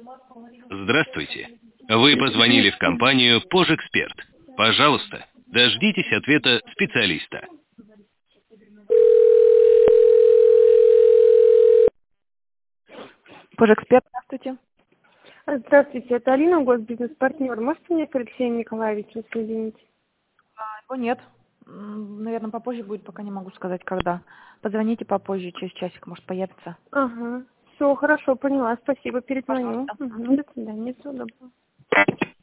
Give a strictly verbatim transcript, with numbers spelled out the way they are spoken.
Здравствуйте. Вы позвонили в компанию «Пожэксперт». Пожалуйста, дождитесь ответа специалиста. Пожэксперт, здравствуйте. Здравствуйте, это Алина, госбизнес-партнер. Можете мне к Алексею Николаевичу соединить? Его нет. М, Наверное, попозже будет, пока не могу сказать, когда. Позвоните попозже, через часик, может, появится. Ага. Все, хорошо, поняла. Спасибо, перезвоню. Пожалуйста. Угу, до свидания, всего доброго.